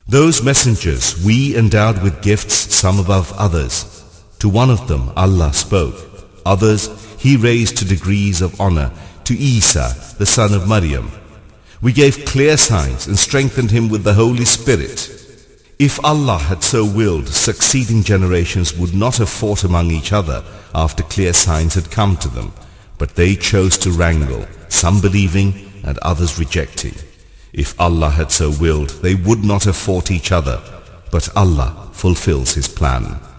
Those messengers we endowed with gifts, some above others. To one of them Allah spoke. Others He raised to degrees of honor. To Isa, the son of Maryam. We gave clear signs and strengthened him with the Holy Spirit. If Allah had so willed, succeeding generations would not have fought among each other after clear signs had come to them. But they chose to wrangle, some believing and others rejecting. If Allah had so willed, they would not have fought each other. But Allah fulfills His plan.